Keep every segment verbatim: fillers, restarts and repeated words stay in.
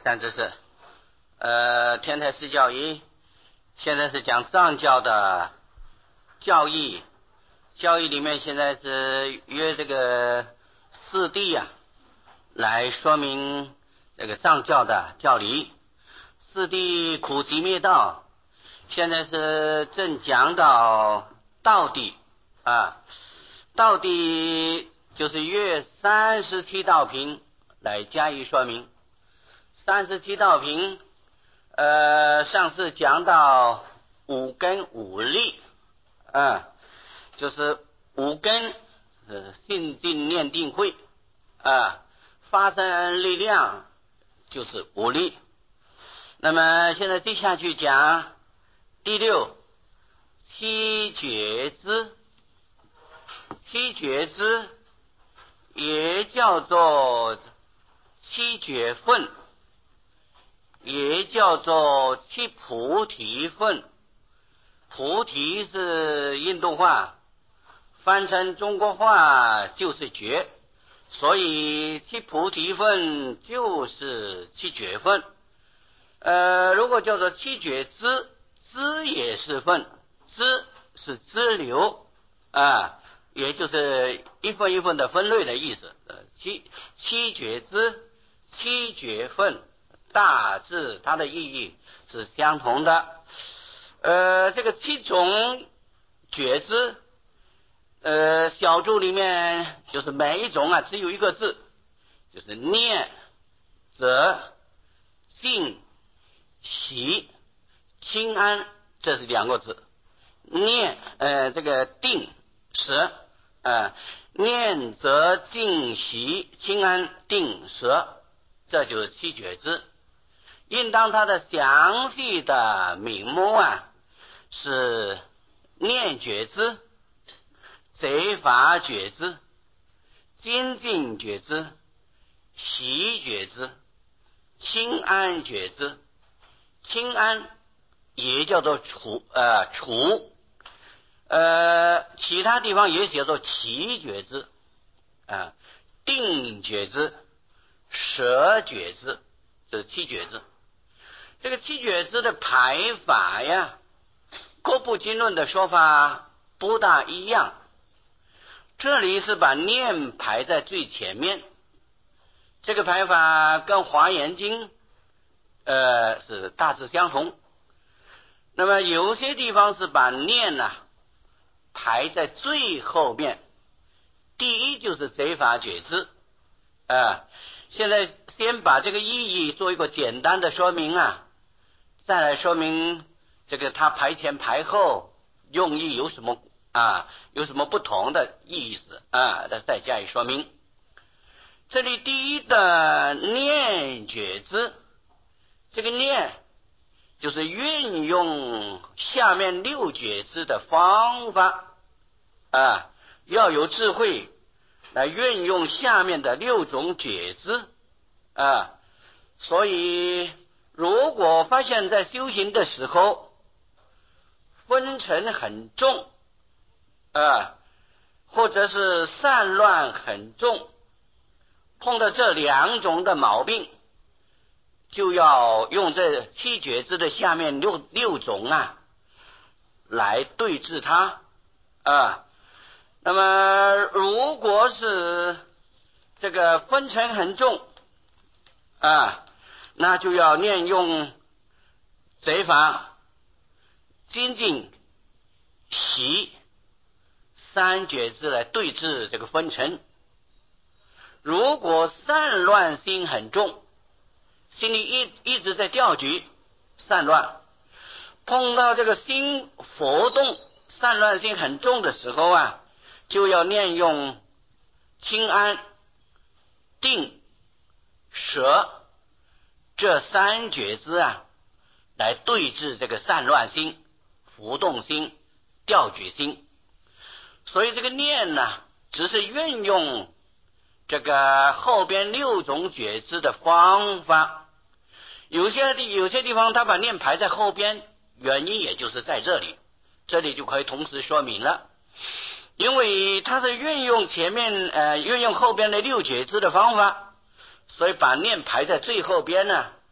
但这是呃天台四教义，现在是讲藏教的教义，教义里面现在是约这个四谛啊来说明这个藏教的教理。四谛苦集灭道，现在是正讲到道谛啊，道谛就是约三十七道品来加以说明。三十七道品，呃，上次讲到五根五力，啊，就是五根，呃，信定念定慧，啊，发生力量就是五力。那么现在接下去讲第六七觉支，七觉支也叫做七觉分，也叫做七菩提分。菩提是印度话，翻成中国话就是觉，所以七菩提分就是七觉分。呃，如果叫做七觉支，支也是分，支是支流啊，也就是一分一分的分类的意思。呃，七七觉支、七觉分，大致它的意义是相同的。呃，这个七种觉支，呃，小注里面就是每一种啊只有一个字，就是念、则、静、喜、清安，这是两个字。念，呃，这个定、舍，呃，念、则、静、喜、清安、定、舍，这就是七觉支。应当它的详细的名目啊，是念觉支、贼法觉支、精进觉支、喜觉支、清安觉支。清安也叫做除呃除，呃其他地方也写作齐觉支啊、呃，定觉支、舍觉支，这是七觉支。这个七觉支的排法呀，各部经论的说法不大一样。这里是把念排在最前面，这个排法跟华严经呃是大致相同。那么有些地方是把念呢、啊、排在最后面。第一就是贼法觉支啊、呃，现在先把这个意义做一个简单的说明啊，再来说明这个它排前排后用意有什么啊，有什么不同的意思啊，再加以说明。这里第一的念觉支，这个念就是运用下面六觉支的方法啊，要有智慧来运用下面的六种觉支啊。所以如果发现在修行的时候昏沉很重啊，或者是散乱很重，碰到这两种的毛病，就要用这七觉支的下面六六种啊来对治它啊。那么如果是这个昏沉很重啊，那就要念用贼法、精进、喜三觉支来对治这个昏沉。如果散乱心很重，心里一一直在调举散乱，碰到这个心浮动散乱心很重的时候啊，就要念用清安、定、舍这三觉支啊来对治这个散乱心、浮动心、调举心。所以这个念呢，只是运用这个后边六种觉支的方法。有些地有些地方他把念排在后边，原因也就是在这里，这里就可以同时说明了。因为他是运用前面呃运用后边的六觉支的方法，所以把念排在最后边呢，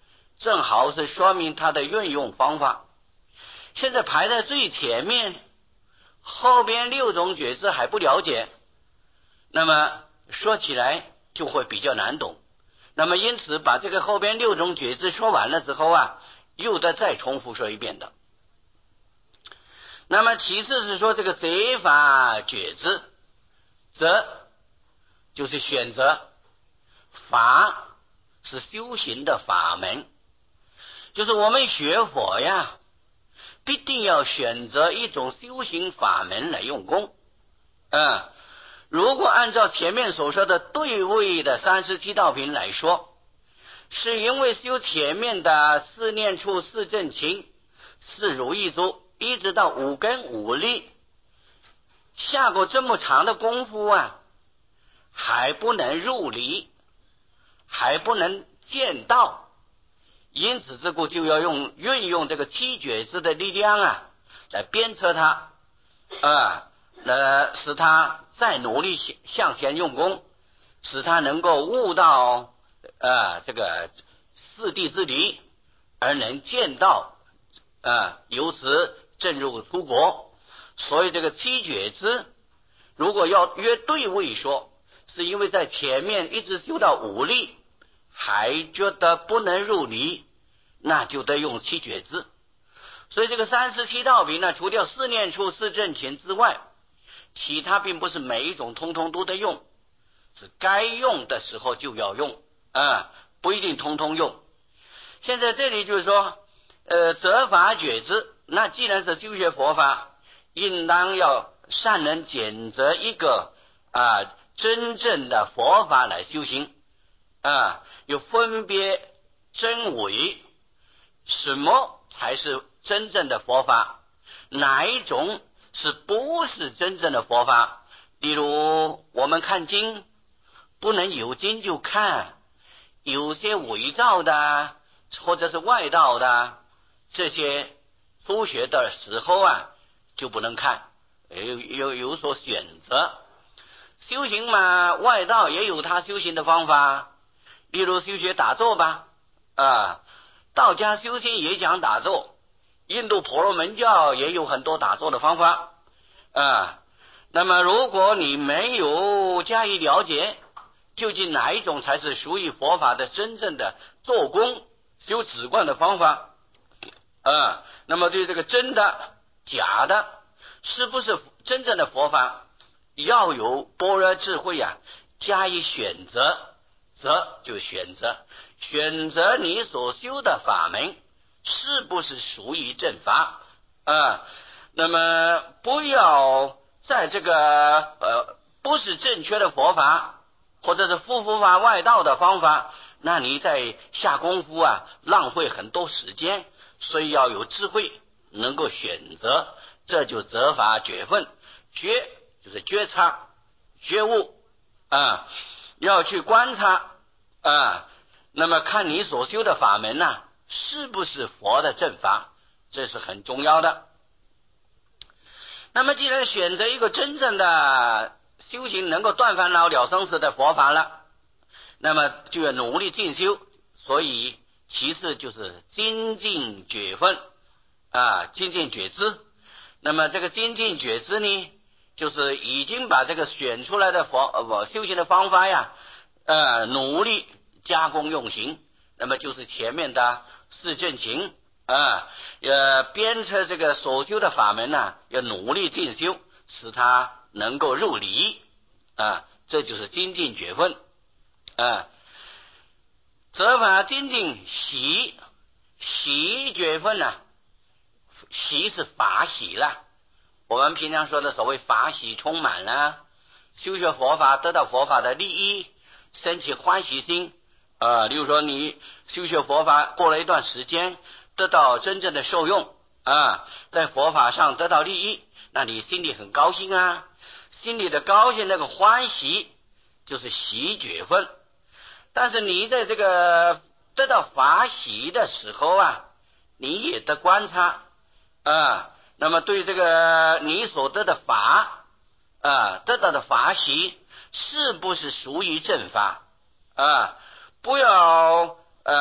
正好是说明它的运用方法。现在排在最前面，后边六种觉知还不了解，那么说起来就会比较难懂。那么因此把这个后边六种觉知说完了之后啊，又得再重复说一遍的。那么其次是说这个择法觉知，择就是选择，法是修行的法门，就是我们学佛呀，必定要选择一种修行法门来用功。嗯，如果按照前面所说的对位的三十七道品来说，是因为修前面的四念处、四正勤、四如意足，一直到五根五力，下过这么长的功夫啊，还不能入离，还不能见道，因此这个就要用运用这个七觉知的力量啊，来鞭策他啊，来使他再努力向前用功，使他能够悟到啊这个四谛之理，而能见道啊，由此正入出国。所以这个七觉知如果要约对位说，是因为在前面一直修到五力还觉得不能入离，那就得用七觉知。所以这个三十七道品呢，除掉四念处、四正勤之外，其他并不是每一种通通都得用，是该用的时候就要用啊，不一定通通用。现在这里就是说呃，择法觉知，那既然是修学佛法，应当要善能拣择一个啊真正的佛法来修行啊，有分别真伪，什么才是真正的佛法，哪一种是不是真正的佛法。例如我们看经，不能有经就看，有些伪造的或者是外道的，这些初学的时候啊就不能看，有有有所选择。修行嘛，外道也有他修行的方法，例如修学打坐吧，啊，道家修行也讲打坐，印度婆罗门教也有很多打坐的方法啊。那么如果你没有加以了解，究竟哪一种才是属于佛法的真正的做功修止观的方法啊？那么对这个真的假的是不是真正的佛法，要有般若智慧啊加以选择，择就选择选择你所修的法门是不是属于正法啊？那么不要在这个呃不是正确的佛法或者是复佛法外道的方法，那你在下功夫啊浪费很多时间。所以要有智慧，能够选择，这就择法觉分。觉就是觉察觉悟啊，要去观察啊，那么看你所修的法门啊是不是佛的正法，这是很重要的。那么既然选择一个真正的修行能够断烦恼了生死的佛法了，那么就要努力进修。所以其次就是精进觉分啊，精进觉知。那么这个精进觉知呢，就是已经把这个选出来的佛呃修行的方法呀，呃努力加工用行。那么就是前面的四正勤啊，呃鞭策这个所修的法门呢、啊，要努力进修，使它能够入理啊，这就是精进觉分啊。择法精进喜喜觉分呢、啊，喜是法喜了，我们平常说的所谓法喜充满了，修学佛法得到佛法的利益，升起欢喜心啊。例如说你修学佛法过了一段时间，得到真正的受用啊，在佛法上得到利益，那你心里很高兴啊，心里的高兴那个欢喜就是喜觉分。但是你在这个得到法喜的时候啊，你也得观察啊，那么对这个你所得的法啊，得到的法喜是不是属于正法啊？不要呃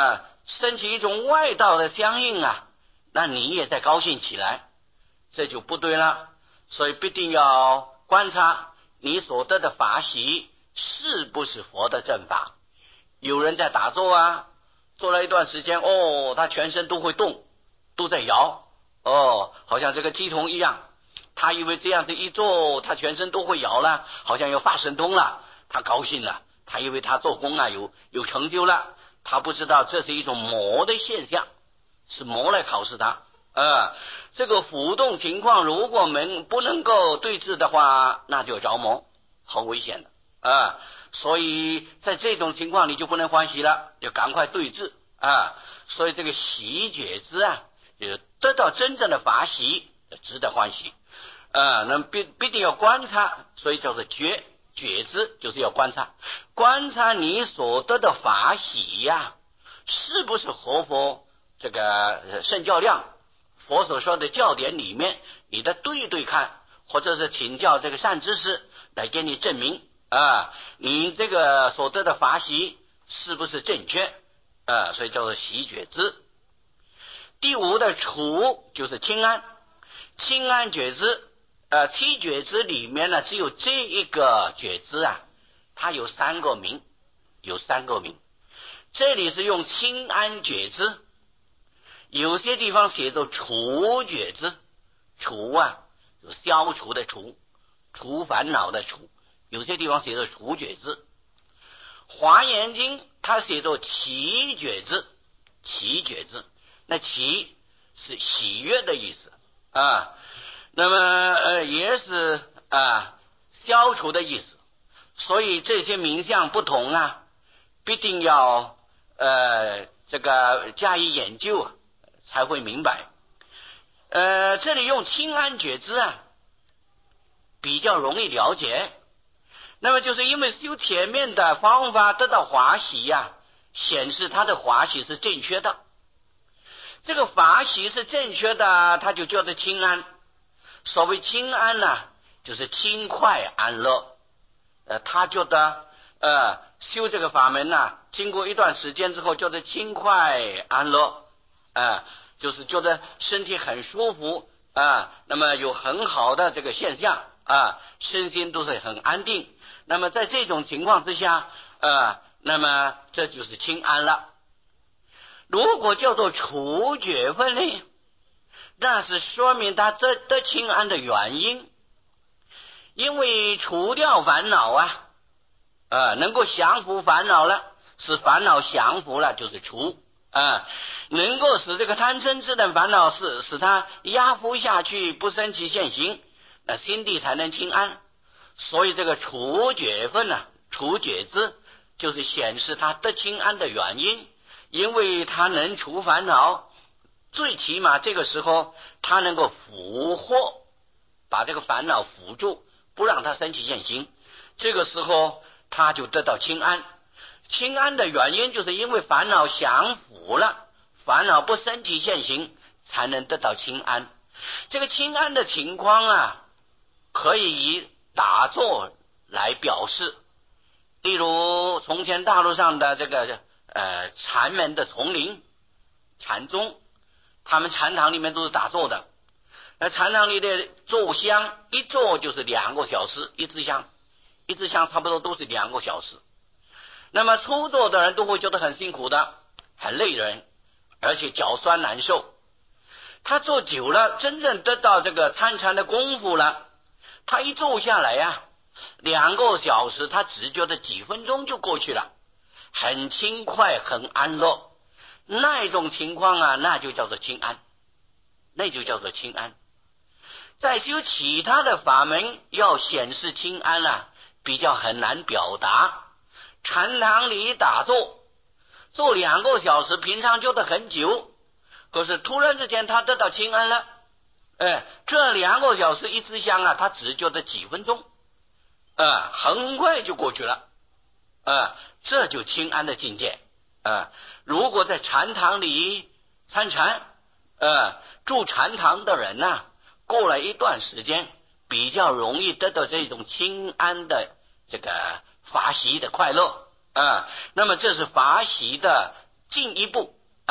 升起一种外道的相应啊，那你也在高兴起来，这就不对了。所以必定要观察你所得的法喜是不是佛的正法。有人在打坐啊，坐了一段时间，哦，他全身都会动，都在摇，哦，好像这个鸡童一样，他以为这样子一做，他全身都会摇了，好像要发神通了，他高兴了，他以为他做工啊有有成就了，他不知道这是一种魔的现象，是魔来考试他。呃，这个浮动情况如果能不能够对治的话，那就着魔，很危险的啊、呃。所以在这种情况你就不能欢喜了，要赶快对治啊、呃。所以这个喜觉知啊，就得到真正的法喜，值得欢喜啊、呃。那么必必定要观察，所以叫做觉觉知，就是要观察，观察你所得的法喜呀、啊，是不是合乎这个圣教量。佛所说的教典里面，你的对对看，或者是请教这个善知识来给你证明啊，你这个所得的法喜是不是正确啊？所以叫做喜觉知。第五的处就是清安，清安觉知，呃，七觉知里面呢，只有这一个觉知啊，它有三个名，有三个名。这里是用清安觉知。有些地方写作除觉知，除啊，就消除的除，除烦恼的除。有些地方写作除觉知。华严经它写作喜觉知，喜觉知，那喜是喜悦的意思啊，那么呃也是啊消除的意思。所以这些名相不同啊，必定要呃这个加以研究啊，才会明白。呃，这里用清安觉知啊，比较容易了解。那么就是因为修前面的方法得到法喜呀、啊，显示他的法喜是正确的。这个法喜是正确的，他就叫做清安。所谓清安呢、啊，就是轻快安乐。呃，他觉得呃修这个法门呢、啊，经过一段时间之后，叫做轻快安乐。啊，就是觉得身体很舒服啊，那么有很好的这个现象啊，身心都是很安定。那么在这种情况之下，啊，那么这就是清安了。如果叫做除觉分呢，那是说明他这得清安的原因，因为除掉烦恼啊，啊，能够降服烦恼了，使烦恼降服了，就是除。啊，能够使这个贪嗔痴等烦恼是使它压服下去，不生起现行，那心地才能清安。所以这个除觉分呢、啊，除觉知就是显示他得清安的原因，因为他能除烦恼，最起码这个时候他能够俘获，把这个烦恼缚住，不让它生起现行，这个时候他就得到清安。清安的原因就是因为烦恼降服了，烦恼不生起现行，才能得到清安。这个清安的情况啊，可以以打坐来表示。例如从前大陆上的这个呃禅门的丛林禅宗，他们禅堂里面都是打坐的。那禅堂里的坐香一坐就是两个小时，一支香，一支香差不多都是两个小时。那么初坐的人都会觉得很辛苦的，很累人，而且脚酸难受。他坐久了，真正得到这个参禅的功夫了，他一坐下来呀、啊，两个小时他只觉得几分钟就过去了，很轻快，很安乐。那一种情况啊，那就叫做清安，那就叫做清安。再修其他的法门，要显示清安啊，比较很难表达。禅堂里打坐，坐两个小时，平常觉得很久，可是突然之间他得到清安了，哎，这两个小时一支香啊，他只觉得几分钟，啊，很快就过去了，啊，这就清安的境界啊。如果在禅堂里参禅，呃，住禅堂的人呢、啊，过了一段时间，比较容易得到这种清安的这个法喜的快乐啊，那么这是法喜的进一步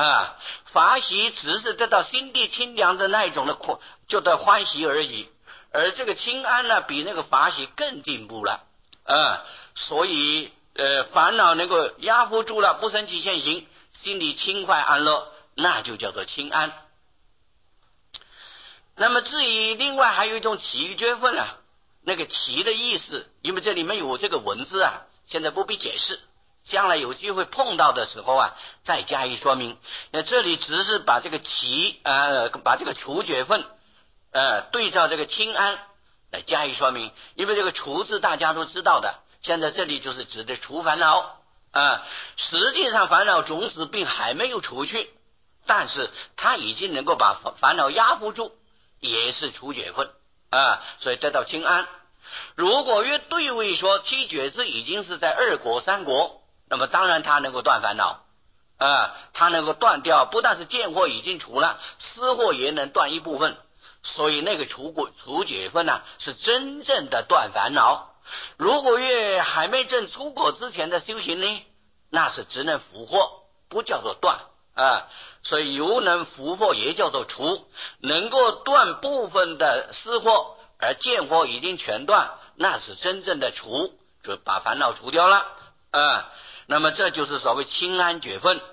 啊，法喜只是得到心地清凉的那一种的就得欢喜而已，而这个清安呢，比那个法喜更进步了啊，所以呃烦恼能够压服住了，不生起现行，心里轻快安乐，那就叫做清安。那么至于另外还有一种起觉分啊，那个起的意思，因为这里面有这个文字啊，现在不必解释，将来有机会碰到的时候啊，再加以说明。那这里只是把这个起呃，把这个除觉分呃对照这个清安来加以说明。因为这个除字大家都知道的，现在这里就是指的除烦恼啊、呃。实际上烦恼种子并还没有除去，但是它已经能够把烦恼压服住，也是除觉分啊，所以得到清安。如果越对位说七觉支已经是在二果三果，那么当然它能够断烦恼啊，它能够断掉，不但是见惑已经除了，思惑也能断一部分，所以那个除果除觉分呢、啊，是真正的断烦恼。如果越还没证出果之前的修行呢，那是只能伏惑，不叫做断啊。所以犹能伏惑也叫做除，能够断部分的思惑，而见惑已经全断，那是真正的除，就把烦恼除掉了啊。那么这就是所谓清安觉分。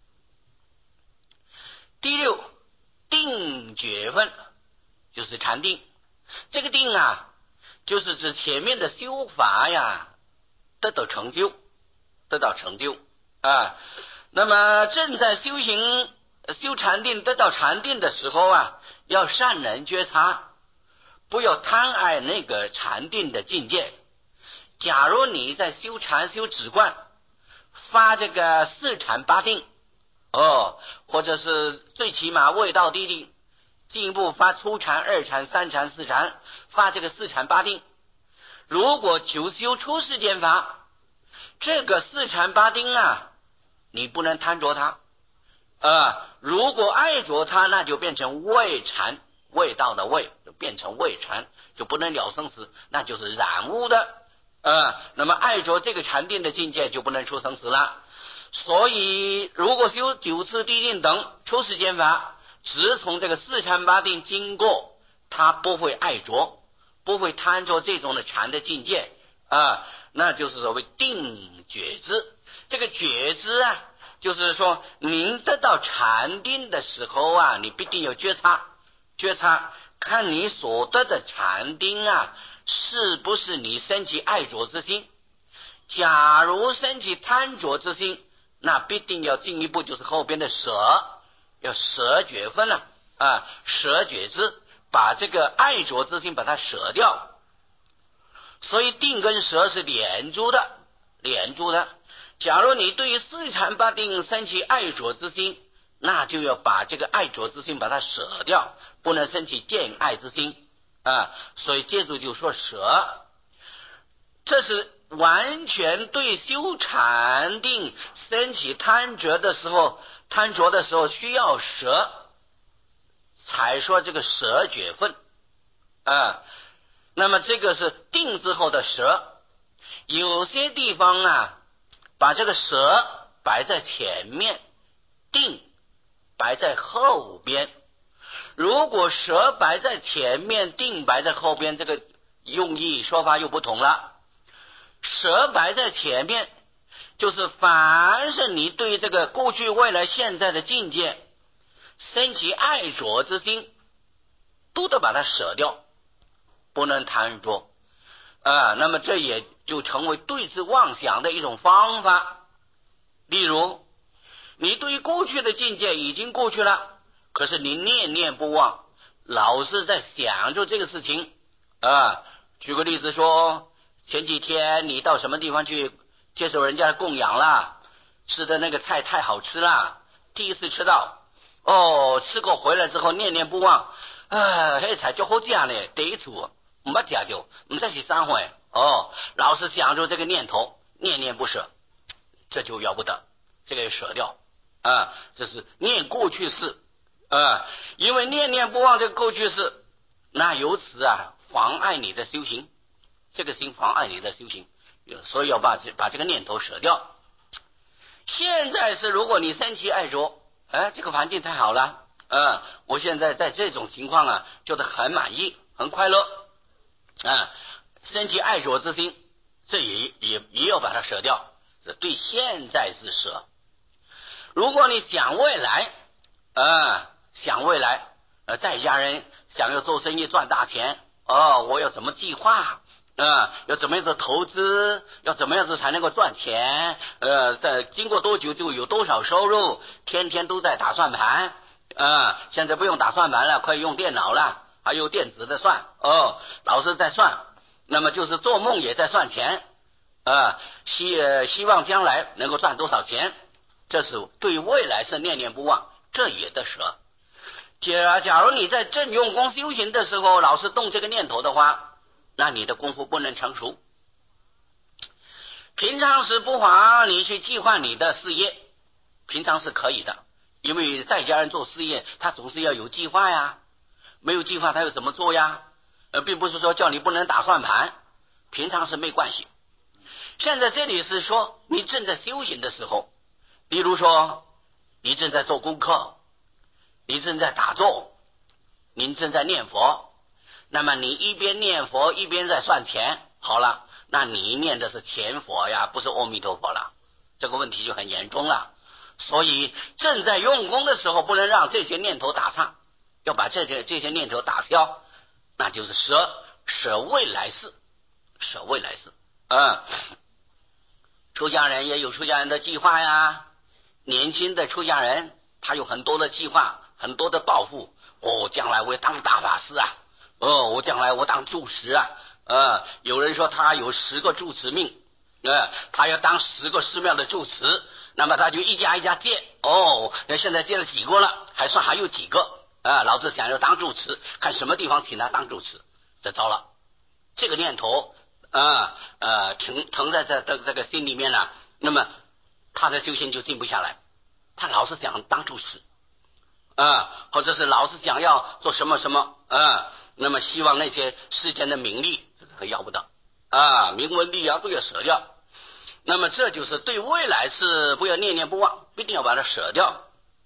第六，定觉分就是禅定。这个定啊，就是指前面的修法呀得到成就，得到成就啊。那么正在修行修禅定得到禅定的时候啊，要善能觉察，不要贪爱那个禅定的境界。假如你在修禅修止观，发这个四禅八定哦，或者是最起码未到地定，进一步发初禅、二禅、三禅、四禅，发这个四禅八定。如果求修出世间法，这个四禅八定啊，你不能贪着它啊、呃。如果爱着它，那就变成未禅，未到的未就变成未禅，就不能了生死，那就是染污的啊、呃。那么爱着这个禅定的境界，就不能出生死了。所以如果修九次地定等出世间法，只从这个四禅八定经过，他不会爱着，不会贪着这种的禅的境界啊，那就是所谓定觉知。这个觉知啊，就是说您得到禅定的时候啊，你必定有觉察，觉察看你所得的禅定啊，是不是你升起爱着之心。假如升起贪着之心，那必定要进一步，就是后边的舍，要舍觉分了 啊, 啊，舍觉知，把这个爱着之心把它舍掉。所以定跟舍是连住的，连住的。假如你对于四禅八定升起爱着之心，那就要把这个爱着之心把它舍掉，不能升起见爱之心啊。所以接着就说舍，这是完全对修禅定升起贪着的时候，贪着的时候需要舍，才说这个舍觉分啊。那么这个是定之后的舍，有些地方啊，把这个舍摆在前面，定摆在后边。如果舍摆在前面，定摆在后边，这个用意说法又不同了。舍摆在前面，就是凡是你对这个过去、未来、现在的境界升起爱着之心，都得把它舍掉，不能贪着啊。那么这也就成为对治妄想的一种方法。例如，你对于过去的境界已经过去了，可是你念念不忘，老是在想着这个事情啊。举个例子说，前几天你到什么地方去接受人家的供养了，吃的那个菜太好吃了，第一次吃到哦，吃过回来之后念念不忘啊，那菜就好吃呢，第一次没吃到，不再是三回哦，老是想着这个念头，念念不舍，这就要不得，这个舍掉啊，这是念过去式啊，因为念念不忘这个过去式，那由此啊妨碍你的修行，这个心妨碍你的修行，所以要把这把这个念头舍掉。现在是如果你升起爱着， 哎，这个环境太好了，嗯，我现在在这种情况啊，觉得很满意，很快乐，啊，升起爱着之心，这也也也要把它舍掉，这对现在是舍。如果你想未来，啊，想未来，呃，在家人想要做生意赚大钱，哦，我要怎么计划？啊，要怎么样子投资？要怎么样子才能够赚钱？呃，在经过多久就有多少收入？天天都在打算盘啊！现在不用打算盘了，可以用电脑了，还有电子的算哦，老是在算。那么就是做梦也在算钱啊，希呃希望将来能够赚多少钱，这是对未来是念念不忘，这也得舍。假假如你在正用功修行的时候，老是动这个念头的话，那你的功夫不能成熟。平常时不妨你去计划你的事业，平常是可以的，因为在家人做事业，他总是要有计划呀，没有计划他又怎么做呀？呃，并不是说叫你不能打算盘，平常是没关系。现在这里是说你正在修行的时候，比如说你正在做功课，你正在打坐，你正在念佛，那么你一边念佛一边在算钱，好了，那你念的是钱佛呀，不是阿弥陀佛了，这个问题就很严重了。所以正在用功的时候，不能让这些念头打岔，要把这些这些念头打消，那就是舍舍未来事，舍未来事。嗯，出家人也有出家人的计划呀，年轻的出家人他有很多的计划，很多的抱负，哦，将来我要当大法师啊。哦，我将来我当住持啊，呃，有人说他有十个住持命，呃，他要当十个寺庙的住持，那么他就一家一家借，哦，那现在借了几个了，还算还有几个啊、呃？老子想要当住持，看什么地方请他当住持，这糟了，这个念头啊呃，呃停停在这这这个心里面了，那么他的修行就静不下来，他老是想当住持啊、呃，或者是老是想要做什么什么啊。呃那么希望那些世间的名利，这个要不得啊，名闻利养都要舍掉。那么这就是对未来是不要念念不忘，必定要把它舍掉。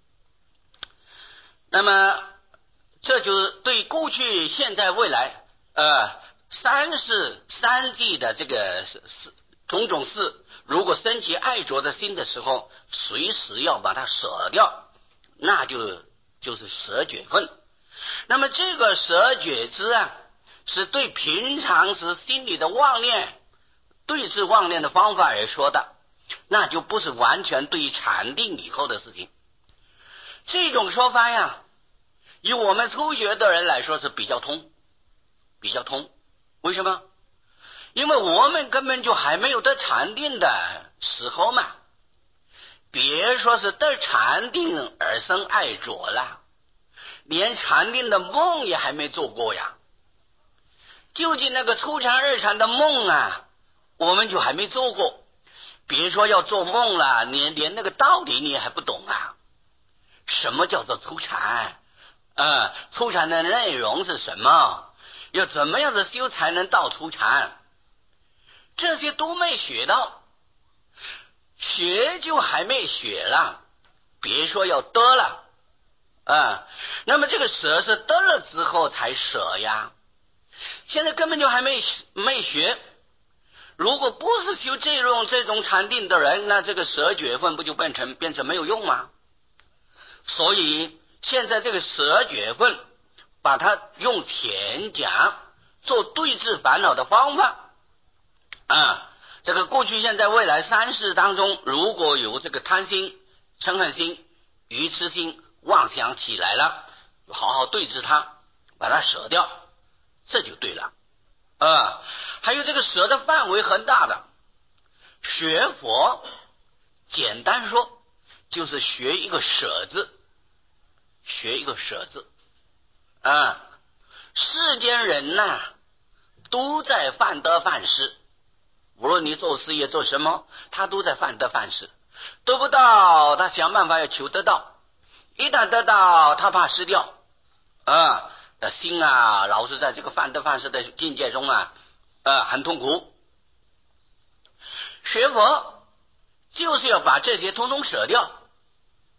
那么这就是对过去、现在、未来，呃，三世三际的这个是是种种事，如果升起爱着的心的时候，随时要把它舍掉，那就就是舍觉分。那么这个舍觉知啊，是对平常时心里的妄念对治妄念的方法而说的，那就不是完全对于禅定以后的事情。这种说法呀，以我们初学的人来说是比较通，比较通。为什么？因为我们根本就还没有得禅定的时候嘛，别说是得禅定而生爱着了，连禅定的梦也还没做过呀。究竟那个初禅二禅的梦啊，我们就还没做过，别说要做梦了，你连那个道理你还不懂啊。什么叫做初禅？呃，初禅的内容是什么？要怎么样子修才能到初禅？这些都没学到，学就还没学了，别说要得了啊。那么这个舍是得了之后才舍呀，现在根本就还没没学。如果不是修这种这种禅定的人，那这个舍觉分不就变成变成没有用吗？所以现在这个舍觉分，把它用前讲做对治烦恼的方法啊。这个过去、现在、未来三世当中，如果有这个贪心、嗔恨心、愚痴心、妄想起来了，好好对治它，把它舍掉，这就对了啊。还有这个舍的范围很大的，学佛简单说就是学一个舍字，学一个舍字啊。世间人呐、啊，都在犯得犯失，无论你做事业做什么，他都在犯得犯失，得不到他想办法要求得到，一旦得到他怕失掉啊，那心啊老是在这个犯得犯失的境界中啊啊很痛苦。学佛就是要把这些通通舍掉，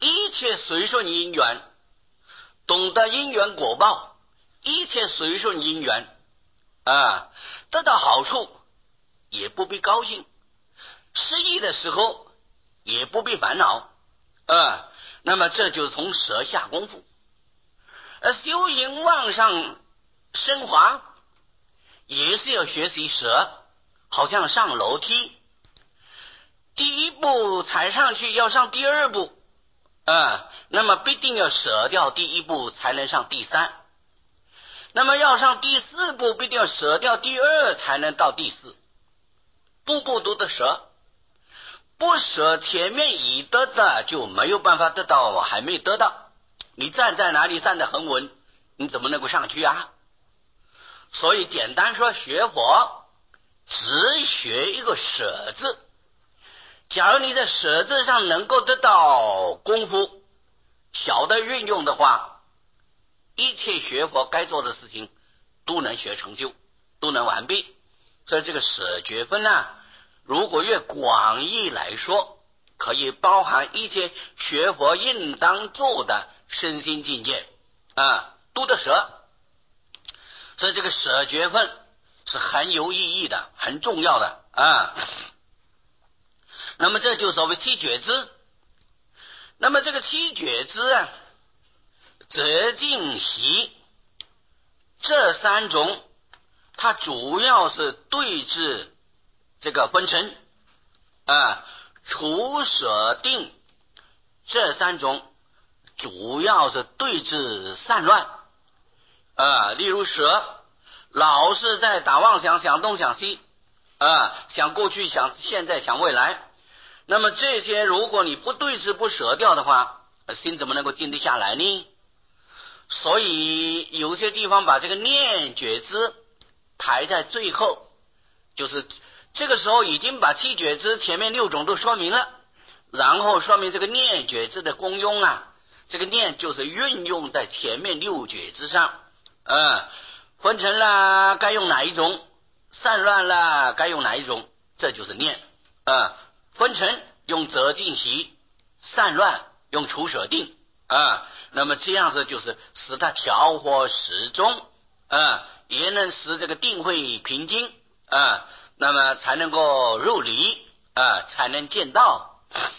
一切随顺因缘，懂得因缘果报，一切随顺因缘啊，得到好处也不必高兴，失意的时候也不必烦恼啊。那么这就是从舍下功夫。而修行往上升华也是要学习舍，好像上楼梯，第一步踩上去要上第二步啊，那么必定要舍掉第一步才能上第三，那么要上第四步必定要舍掉第二才能到第四，步步都得舍，不舍前面已得的就没有办法得到还没得到，你站在哪里站得很稳，你怎么能够上去啊？所以简单说，学佛只学一个舍字，假如你在舍字上能够得到功夫，晓得运用的话，一切学佛该做的事情都能学成就，都能完毕。所以这个舍觉分呢，如果越广义来说，可以包含一切学佛应当做的身心境界啊，都得舍。所以这个舍觉分是很有意义的，很重要的啊。那么这就所谓七觉支。那么这个七觉支啊，择净习这三种，它主要是对治这个昏沉啊，除舍定这三种主要是对治散乱啊。例如舍老是在打妄想，想东想西啊，想过去想现在想未来，那么这些如果你不对治不舍掉的话，心怎么能够静得下来呢？所以有些地方把这个念觉支排在最后，就是这个时候已经把七觉支前面六种都说明了，然后说明这个念觉支的功用啊，这个念就是运用在前面六觉支上，嗯，昏沉啦该用哪一种，散乱啦该用哪一种，这就是念啊。昏沉用择净习，散乱用除舍定啊。那么这样子就是使它调和始终啊，也能使这个定慧平静啊，那么才能够入理啊，才能见道。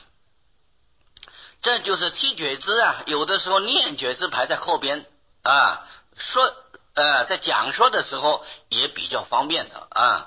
这就是七觉支啊，有的时候念觉支排在后边啊，说呃在讲说的时候也比较方便的啊。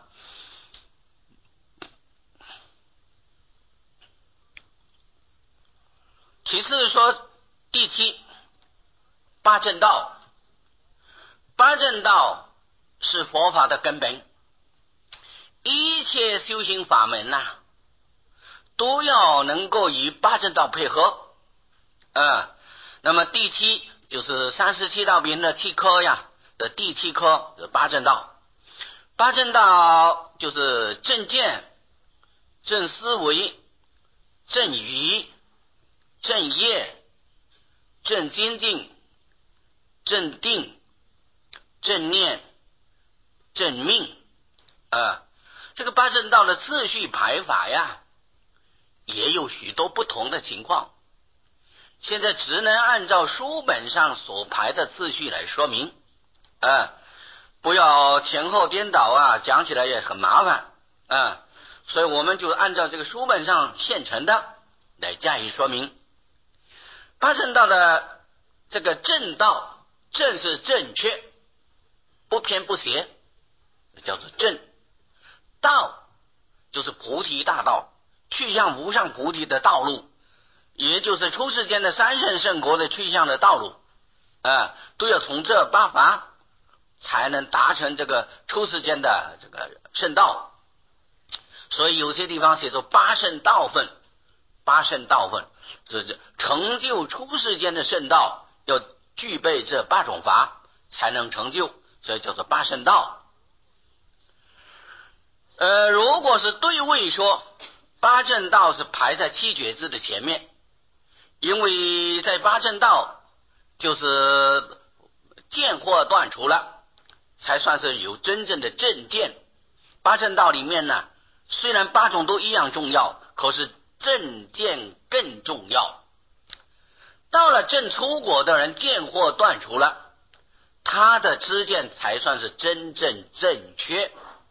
其次说第七八正道。八正道是佛法的根本，一切修行法门呐、啊，都要能够与八正道配合啊。那么第七就是三十七道品的七科呀的第七科是八正道。八正道就是正见、正思维、正语、正业、正精进、正定、正念、正命啊。这个八正道的次序排法呀，也有许多不同的情况，现在只能按照书本上所排的次序来说明啊，不要前后颠倒啊，讲起来也很麻烦啊。所以我们就按照这个书本上现成的来加以说明。八正道的这个正道，正是正确，不偏不邪，叫做正。道就是菩提大道，去向无上菩提的道路，也就是出世间的三圣圣国的去向的道路啊，都要从这八法才能达成这个出世间的这个圣道。所以有些地方写作八圣道分，八圣道分是成就出世间的圣道，要具备这八种法才能成就，所以叫做八圣道。呃，如果是对位说，八正道是排在七觉支的前面，因为在八正道就是见惑断除了，才算是有真正的正见。八正道里面呢，虽然八种都一样重要，可是正见更重要。 到了正出果的人，见惑断除了，他的知见才算是真正正确。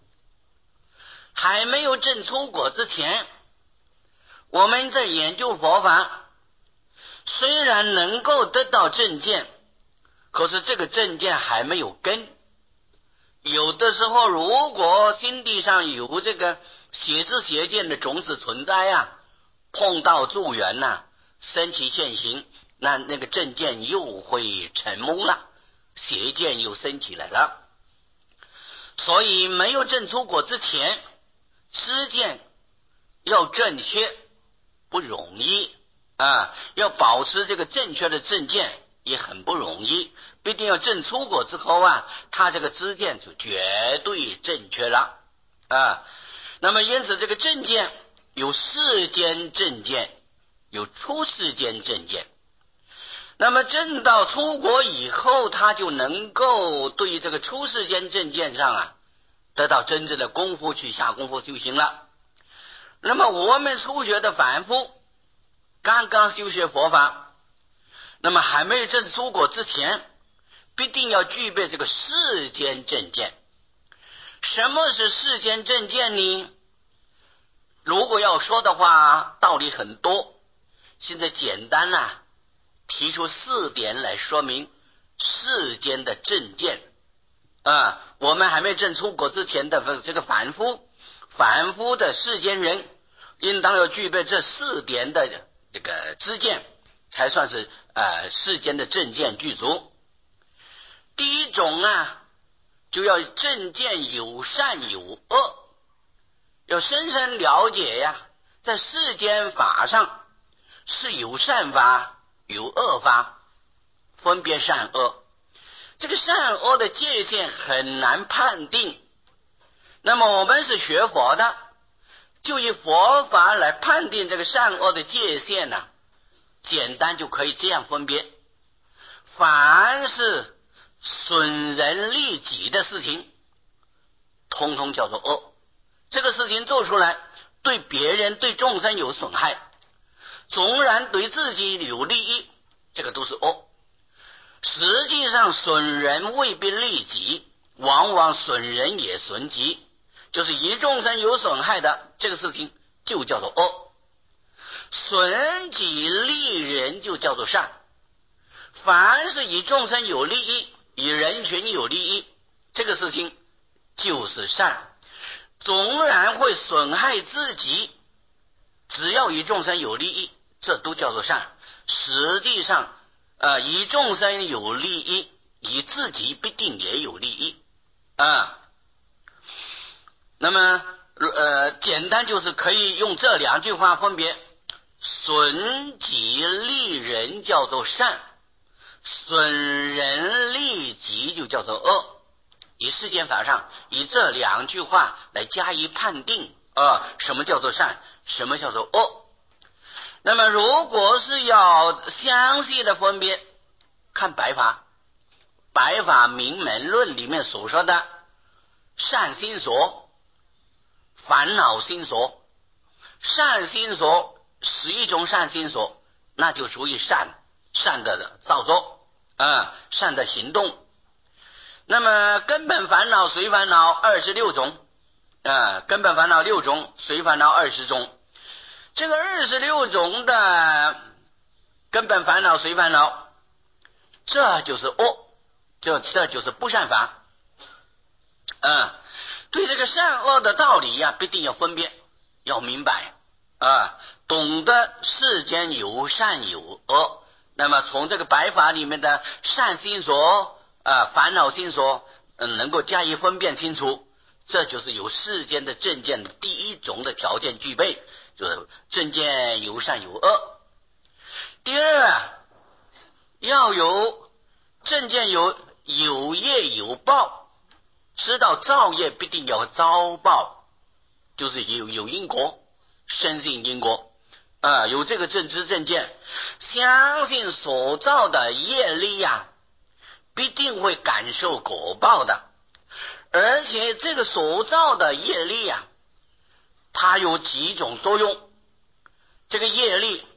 还没有正出果之前，我们在研究佛法，虽然能够得到正见，可是这个正见还没有根。有的时候如果心地上有这个邪知邪见的种子存在啊，碰到助缘呐、啊，升起现行，那那个正见又会沉蒙了，邪见又升起来了。所以没有正出果之前，知见要正确不容易啊，要保持这个正确的正见也很不容易，必定要正出果之后啊，他这个知见就绝对正确了啊。那么因此这个正见有世间正见，有出世间正见。那么正到出国以后，他就能够对于这个出世间正见上啊，得到真正的功夫去下功夫修行了。那么我们初学的凡夫，刚刚修学佛法，那么还没有正出果之前，必定要具备这个世间正见。什么是世间正见呢？如果要说的话，道理很多，现在简单啊，提出四点来说明世间的正见啊。我们还没正出果之前的这个凡夫，凡夫的世间人，应当要具备这四点的这个知见，才算是呃世间的正见具足。第一种啊，就要正见有善有恶，要深深了解呀，在世间法上是有善法有恶法，分别善恶。这个善恶的界限很难判定，那么我们是学佛的，就以佛法来判定这个善恶的界限呢、啊，简单就可以这样分别：凡是损人利己的事情，通通叫做恶。这个事情做出来，对别人对众生有损害，纵然对自己有利益，这个都是恶。实际上损人未必利己，往往损人也损己，就是以众生有损害的这个事情就叫做恶。损己利人就叫做善。凡是以众生有利益，以人群有利益，这个事情就是善。纵然会损害自己，只要以众生有利益，这都叫做善。实际上呃，以众生有利益，以自己必定也有利益啊。那么呃，简单就是可以用这两句话分别：损己利人叫做善，损人利己就叫做恶。以世间法上，以这两句话来加以判定啊，什么叫做善，什么叫做恶。那么如果是要详细的分别，看白法，白法明门论里面所说的善心所、烦恼心所。善心所是一种善心所，那就属于善善的造作啊，善的行动。那么根本烦恼随烦恼二十六种啊，根本烦恼六种，随烦恼二十种。这个二十六种的根本烦恼随烦恼，这就是恶，这这就是不善法啊。对这个善恶的道理呀、啊，必定要分辨，要明白啊，懂得世间有善有恶。那么从这个白法里面的善心所啊、烦恼心所，嗯，能够加以分辨清楚，这就是有世间的正见的第一种的条件具备，就是正见有善有恶。第二啊，要有正见有有业有报，知道造业必定要遭报，就是有有因果，深信因果啊，有这个正知正见，相信所造的业力呀、啊，必定会感受果报的。而且这个所造的业力呀、啊，它有几种作用。这个业力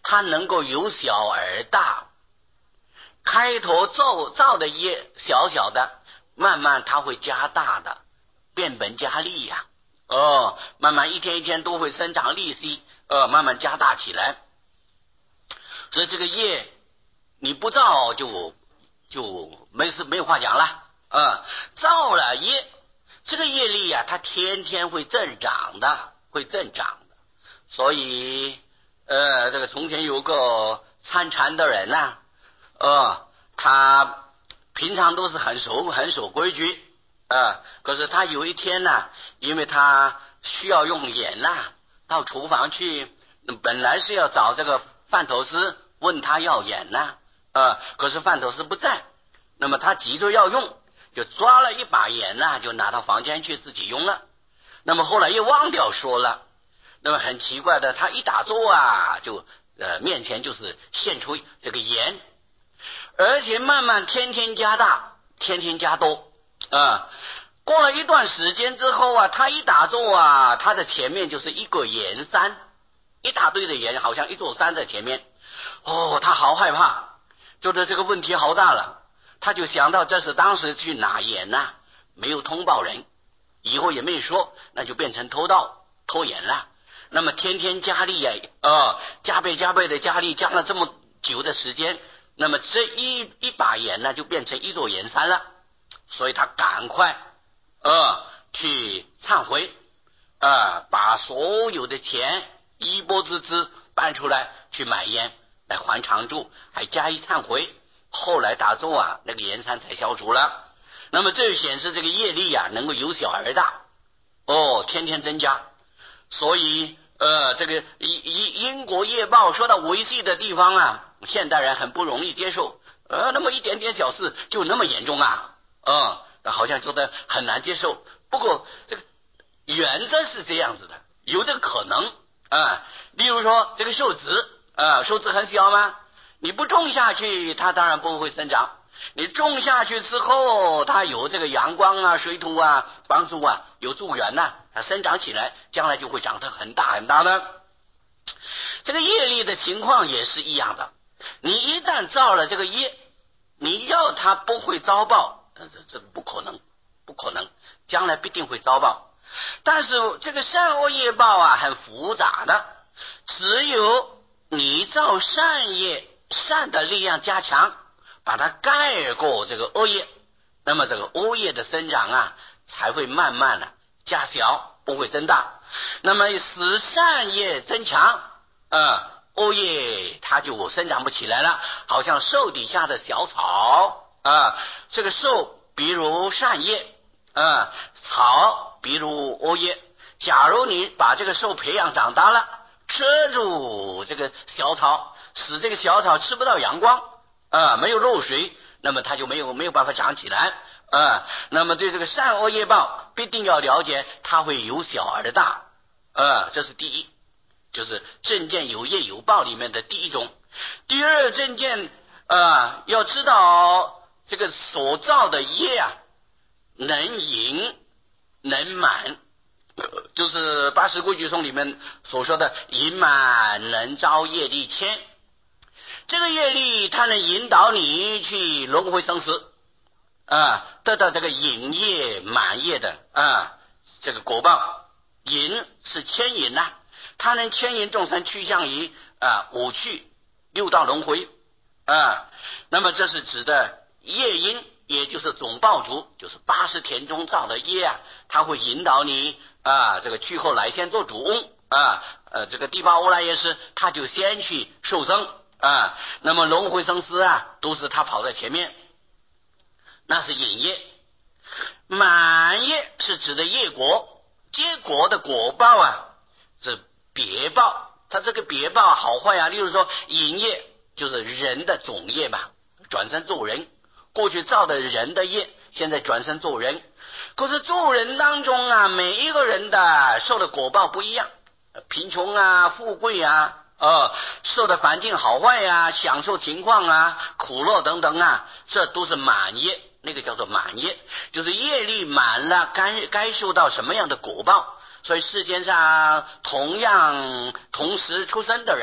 它能够由小而大。开头造造的业小小的，慢慢它会加大的，变本加厉呀、啊，哦，慢慢一天一天都会生长利息，呃，慢慢加大起来。所以这个业你不造就就没事没有话讲了，啊、呃，造了业，这个业力啊，它天天会增长的，会增长的。所以，呃，这个从前有个参禅的人呐、啊。呃，他平常都是很守很守规矩，呃，可是他有一天呢，因为他需要用盐呐、啊，到厨房去，本来是要找这个饭头师问他要盐呐、啊，呃，可是饭头师不在，那么他急着要用，就抓了一把盐呐、啊，就拿到房间去自己用了。那么后来又忘掉说了，那么很奇怪的，他一打坐啊，就呃面前就是现出这个盐。而且慢慢天天加大，天天加多啊！过了一段时间之后啊，他一打坐啊，他的前面就是一个盐山，一大堆的盐，好像一座山在前面。哦，他好害怕，觉得这个问题好大了。他就想到这是当时去拿盐呐、啊，没有通报人，以后也没说，那就变成偷盗偷盐了。那么天天加力呀、啊，呃，加倍加倍的加力，加了这么久的时间。那么这一一把盐呢，就变成一座盐山了，所以他赶快呃去忏悔，呃把所有的钱一波之资搬出来去买盐来还常住，还加以忏悔。后来打坐啊，那个盐山才消除了。那么这显示这个业力啊，能够由小而大，哦，天天增加。所以呃，这个因因果业报说到维系的地方啊。现代人很不容易接受，呃，那么一点点小事就那么严重啊，嗯，好像觉得很难接受。不过这个原则是这样子的，有这个可能啊。例如说这个树枝啊，树枝很小吗？你不种下去，它当然不会生长。你种下去之后，它有这个阳光啊、水土啊帮助啊，有助缘呐、啊，它生长起来，将来就会长得很大很大的。这个业力的情况也是一样的。你一旦造了这个业，你要他不会遭报，这这不可能，不可能，将来必定会遭报。但是这个善恶业报啊，很复杂的，只有你造善业，善的力量加强，把它盖过这个恶业，那么这个恶业的生长啊，才会慢慢的加小，不会增大。那么使善业增强，呃。恶业它就生长不起来了，好像树底下的小草啊，这个树比如善业啊，草比如恶业。假如你把这个树培养长大了，遮住这个小草，使这个小草吃不到阳光啊，没有漏水，那么它就没有没有办法长起来啊。那么对这个善恶业报必定要了解，它会由小而大啊，这是第一。就是正见有业有报里面的第一种。第二正见呃，要知道这个所造的业啊，能盈能满，就是八识规矩颂里面所说的盈满能招业力牵。这个业力它能引导你去轮回生死啊，得到这个引业满业的啊这个果报。引是牵引呐、啊，它能牵引众生趋向于啊五趣六道轮回啊。那么这是指的业因，也就是总报主，就是八十田中造的业啊，它会引导你啊这个去后来先做主翁啊，呃这个第八无赖也是，他就先去受生啊。那么轮回生死啊，都是他跑在前面，那是引业。满业是指的业果，结果的果报啊是别报，它这个别报好坏啊，例如说引业就是人的总业嘛，转身做人，过去造的人的业，现在转身做人。可是做人当中啊，每一个人的受的果报不一样，贫穷啊富贵啊呃，受的环境好坏啊，享受情况啊，苦乐等等啊，这都是满业，那个叫做满业，就是业力满了，该该受到什么样的果报。所以世间上同样同时出生的人，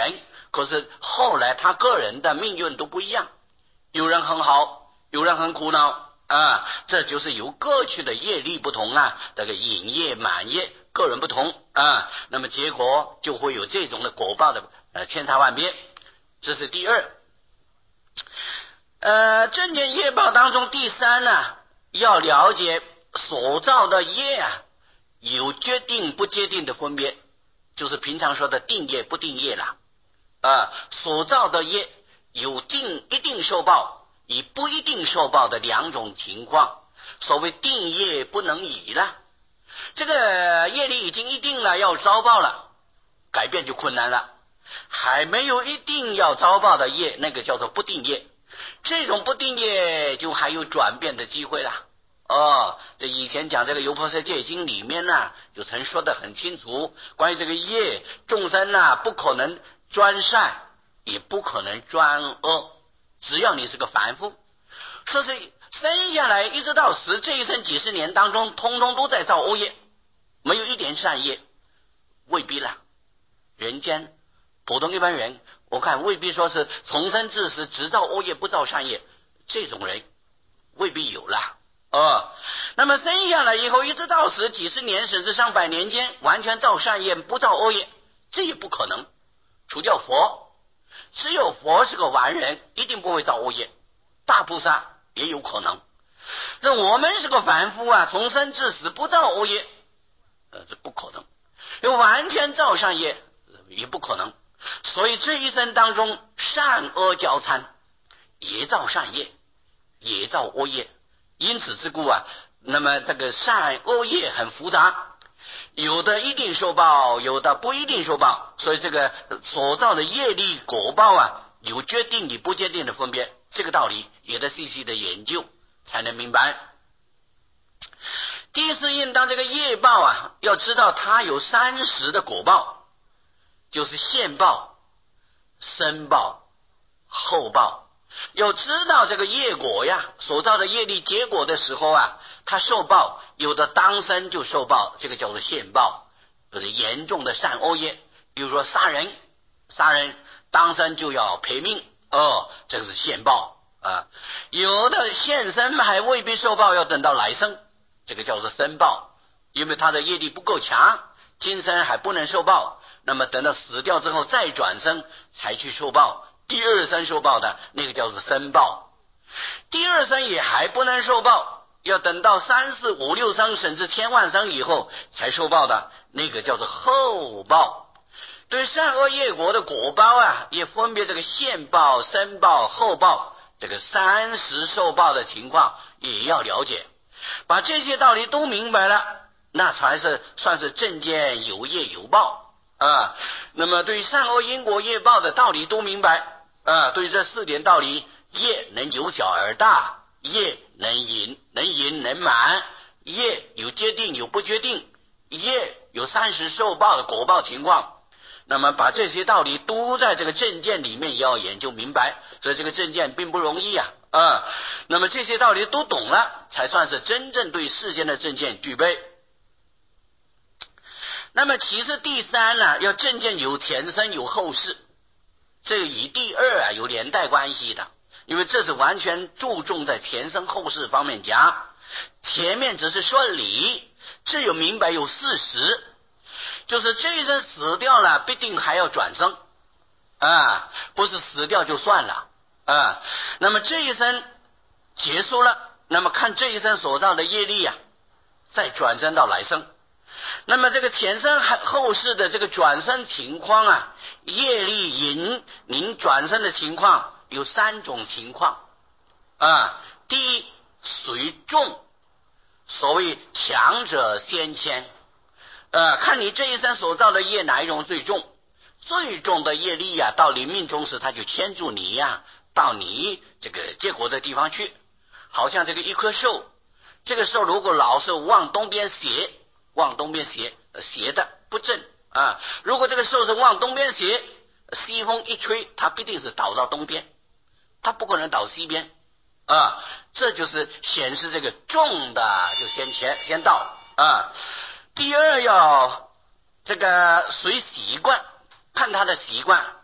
可是后来他个人的命运都不一样，有人很好，有人很苦恼啊，这就是由过去的业力不同啊，这个引业满业个人不同啊，那么结果就会有这种的果报的呃千差万别。这是第二。呃，正见业报当中第三呢，要了解所造的业啊，有决定不决定的分别，就是平常说的定业不定业啦。啊，所造的业有定一定受报，以不一定受报的两种情况。所谓定业不能移了，这个业力已经一定了要遭报了，改变就困难了。还没有一定要遭报的业，那个叫做不定业，这种不定业就还有转变的机会了。哦，这以前讲这个《油婆塞戒经》里面呢，就曾说得很清楚，关于这个业，众生呢不可能专善，也不可能专恶，只要你是个凡夫，说是生下来一直到死这一生几十年当中，通通都在造恶业，没有一点善业，未必了。人间普通一般人，我看未必说是从生至死只造恶业不造善业，这种人未必有了。哦，那么生下来以后一直到死几十年甚至上百年间完全造善业不造恶业，这也不可能。除掉佛，只有佛是个完人，一定不会造恶业，大菩萨也有可能。那我们是个凡夫啊，从生至死不造恶业，呃，这不可能。又完全造善业也不可能。所以这一生当中善恶交参，也造善业也造恶业，因此之故啊，那么这个善恶业很复杂，有的一定受报，有的不一定受报，所以这个所造的业力果报啊，有决定与不决定的分别，这个道理也得细细的研究才能明白。第四应当这个业报啊，要知道它有三十的果报，就是现报、生报、后报。要知道这个业果呀，所造的业力结果的时候啊，它受报，有的当生就受报，这个叫做现报，就是严重的善恶业，比如说杀人，杀人当生就要赔命，哦，这个是现报啊。有的现生还未必受报，要等到来生，这个叫做生报，因为他的业力不够强，今生还不能受报，那么等到死掉之后再转生才去受报，第二生受报的那个叫做生报。第二生也还不能受报，要等到三四五六生甚至千万生以后才受报的那个叫做后报。对善恶业果的果报啊，也分别这个现报、生报、后报，这个三十受报的情况也要了解，把这些道理都明白了，那才是算是正见有业有报啊。那么对善恶因果业报的道理都明白啊，对这四点道理，业能由小而大，业能引能引能满，业有决定有不决定，业有三十受报的果报情况。那么把这些道理都在这个正见里面也要研究明白，所以这个正见并不容易啊啊。那么这些道理都懂了，才算是真正对世间的正见具备。那么其实第三呢，要正见有前生有后世，这个与第二啊有连带关系的，因为这是完全注重在前生后世方面讲，前面只是说理，这有明白有事实，就是这一生死掉了必定还要转生啊，不是死掉就算了啊。那么这一生结束了，那么看这一生所造的业力啊，再转生到来生。那么这个前生后世的这个转生情况啊，业力引您转生的情况有三种情况啊。第一，随众，所谓强者先迁，呃，看你这一生所造的业哪一种最重，最重的业力啊，到临命终时他就牵住你呀、啊，到你这个结果的地方去。好像这个一棵树，这个树如果老是往东边斜，往东边斜，斜的不正啊。如果这个树是往东边斜，西风一吹，它必定是倒到东边，它不可能倒西边啊。这就是显示这个重的就先前先到啊。第二要这个随习惯，看他的习惯，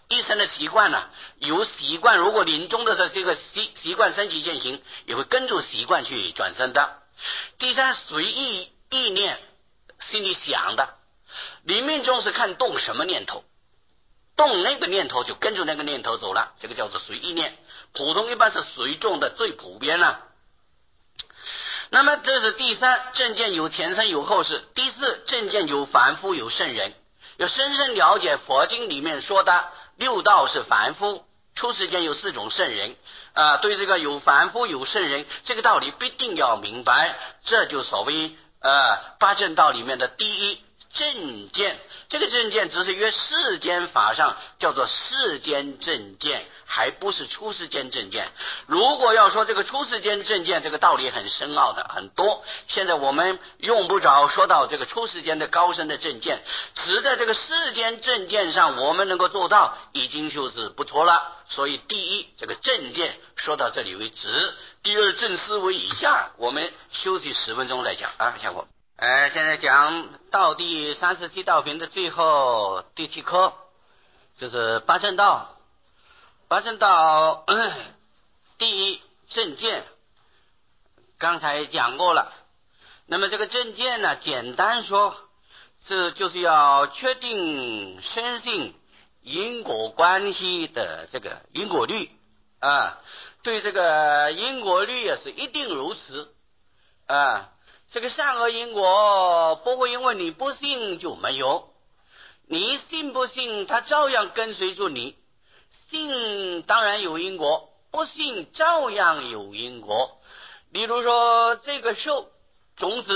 一生的习惯呢、啊，有习惯，如果临终的时候这个习习惯升起现行，也会跟着习惯去转生的。第三，随意意念，心里想的，临命终是看动什么念头，动那个念头就跟着那个念头走了，这个叫做随意念。普通一般是随众的最普遍了、啊。那么这是第三，正见有前生有后世。第四，正见有凡夫有圣人，要深深了解佛经里面说的六道是凡夫，出世间有四种圣人啊、呃，对这个有凡夫有圣人这个道理必定要明白，这就所谓呃八正道里面的第一正见。这个正见只是约世间法上叫做世间正见，还不是出世间正见。如果要说这个出世间正见，这个道理很深奥的很多，现在我们用不着说到这个出世间的高深的正见，只在这个世间正见上我们能够做到，已经就是不错了。所以第一这个正见说到这里为止，第二正思维以下我们休息十分钟再讲啊，下过。呃，现在讲到第三十七道品的最后第七科，就是八正道。八正道、呃、第一正见，刚才讲过了。那么这个正见呢，简单说，这就是要确定深信因果关系的这个因果律啊，对这个因果律也是一定如此啊。这个善恶因果不会因为你不信就没有，你信不信它照样跟随着你，信当然有因果，不信照样有因果。例如说这个受种子